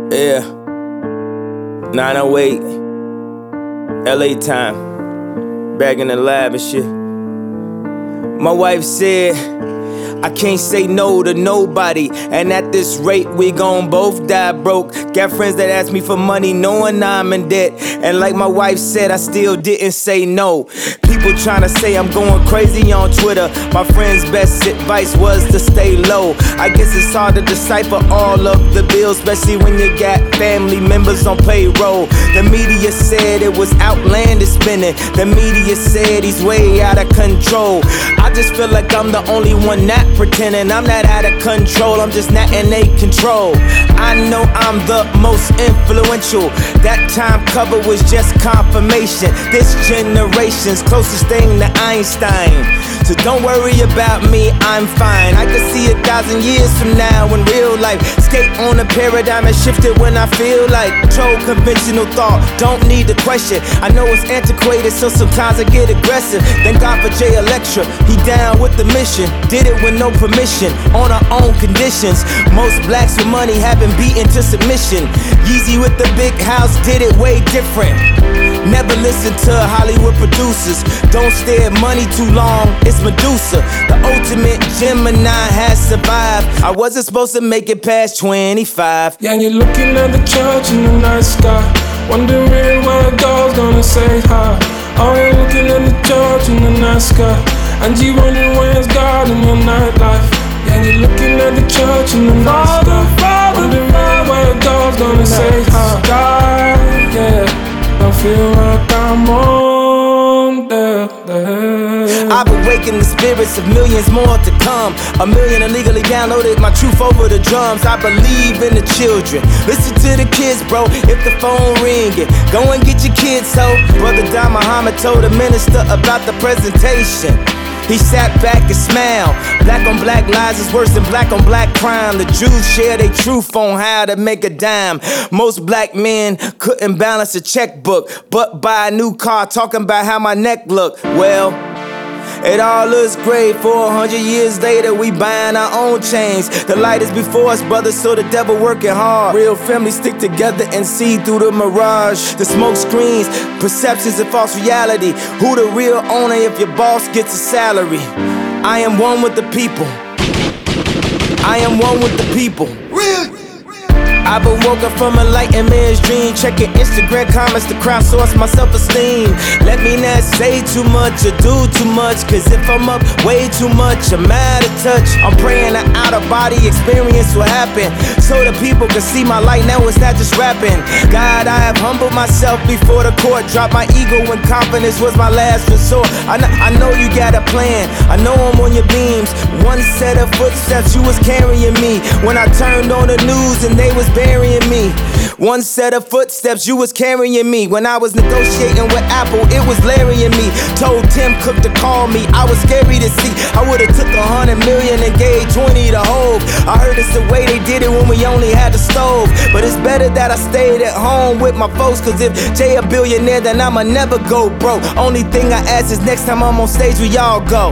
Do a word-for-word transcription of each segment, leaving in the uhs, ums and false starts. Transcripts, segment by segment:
Yeah, nine oh eight, L A time, back in the lab and shit. My wife said, I can't say no to nobody, and at this rate we gon' both die broke. Got friends that ask me for money knowing I'm in debt, and like my wife said, I still didn't say no. People tryna say I'm going crazy on Twitter. My friend's best advice was to stay low. I guess it's hard to decipher all of the bills, especially when you got family members on payroll. The media said it was outlandish spending. The media said he's way out of control. I just feel like I'm the only one not pretending. I'm not out of control, I'm just not in a control. I know I'm the most influential. That time cover was just confirmation. This generation's closest thing to Einstein. So don't worry about me, I'm fine. I can see a thousand years from now in real life. Skate on a paradigm and shift it when I feel like. Control conventional thought, don't need to question. I know it's antiquated, so sometimes I get aggressive. Thank God for Jay Electra, he down with the mission. Did it with no permission, on our own conditions. Most blacks with money have been beaten to submission. Yeezy with the big house did it way different. Never listen to Hollywood producers. Don't stare at money too long, it's Medusa. The ultimate Gemini has survived. I wasn't supposed to make it past twenty-five. Yeah, you're looking at the church in the night sky, wondering where God's gonna say hi. Oh, you're looking at the church in the night sky, and you wondering where's God in your nightlife. Yeah, you're looking at the church in the night sky, wondering where God's gonna say hi. God, yeah, I feel like I'm on there, there. I've awakened the spirits of millions more to come. A million illegally downloaded my truth over the drums. I believe in the children. Listen to the kids, bro, if the phone ringing. Go and get your kids, ho. Brother Don Muhammad told the minister about the presentation. He sat back and smiled. Black on black lies is worse than black on black crime. The Jews share their truth on how to make a dime. Most black men couldn't balance a checkbook, but buy a new car talking about how my neck look. Well, it all looks great. Four hundred years later, we buying our own chains. The light is before us, brothers, so the devil working hard. Real families stick together and see through the mirage. The smoke screens, perceptions and false reality. Who the real owner if your boss gets a salary? I am one with the people. I am one with the people. Real. I've been woken from a enlightenment's dream, checking Instagram comments to crowdsource my self-esteem. Let me not say too much or do too much, cause if I'm up way too much, I'm out of touch. I'm praying an out-of-body experience will happen, so the people can see my light. Now it's not just rapping. God, I have humbled myself before the court. Dropped my ego when confidence was my last resort. I know, I know you got a plan, I know I'm on your beams. One set of footsteps, you was carrying me. When I turned on the news and they was burying me. One set of footsteps, you was carrying me. When I was negotiating with Apple, it was Larry and me. Told Tim Cook to call me, I was scary to see. I would've took a hundred million and gave twenty to Hov. I heard it's the way they did it when we only had the stove. But it's better that I stayed at home with my folks, cause if Jay a billionaire, then I'ma never go broke. Only thing I ask is next time I'm on stage, we all go.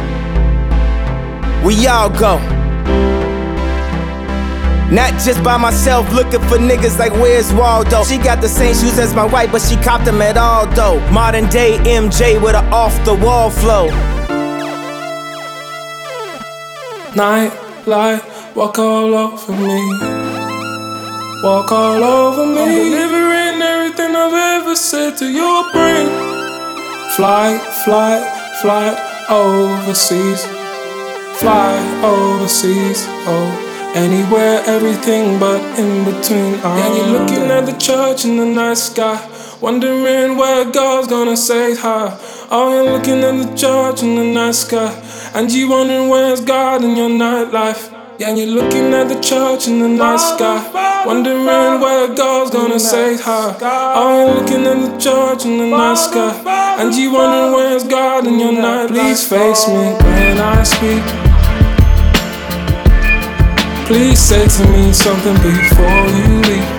We all go. Not just by myself, looking for niggas like where's Waldo. She got the same shoes as my wife, but she copped them at Aldo. Modern day M J with an off-the-wall flow. Night light, walk all over me. Walk all over me. I'm delivering everything I've ever said to your brain. Fly, fly, fly overseas. Fly overseas, oh. Anywhere, everything but in between. Oh, yeah, you're looking at the church in the night sky, wondering where God's gonna say hi. Oh, you're looking at the church in the night sky, and you wondering where's God in your nightlife. Yeah, you're looking at the church in the night sky, wondering where God's gonna say hi. Oh, you're looking at the church in the night sky, and you wondering where's God in your nightlife. Please face me when I speak. Please say to me something before you leave.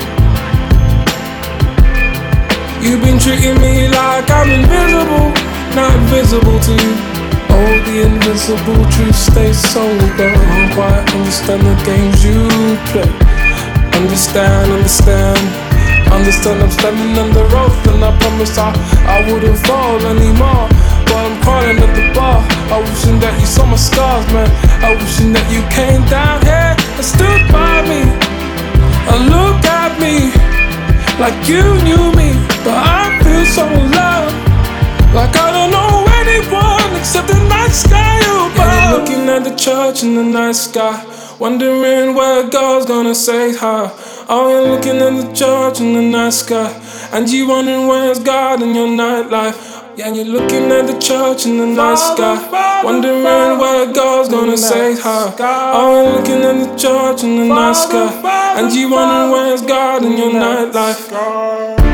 You've been treating me like I'm invisible, not visible to you. Oh, the invisible truth stays so dark. I don't quite understand the games you play. Understand, understand, understand. I'm standing on the road, and I promise I, I wouldn't fall anymore. But I'm crawling at the bar. I wishing that you saw my scars, man. I wishing that you came down here and stood by me and look at me like you knew me. But I feel so alone, like I don't know anyone except the night sky above. Yeah, you're looking at the church in the night sky, wondering where God's gonna say hi. Oh, you're looking at the church in the night sky, and you wondering where's God in your nightlife. Yeah, you're looking at the church in the night sky, wondering where God's gonna say hi. Oh, you're looking at the church in the night sky, and you wondering where's God in your nightlife.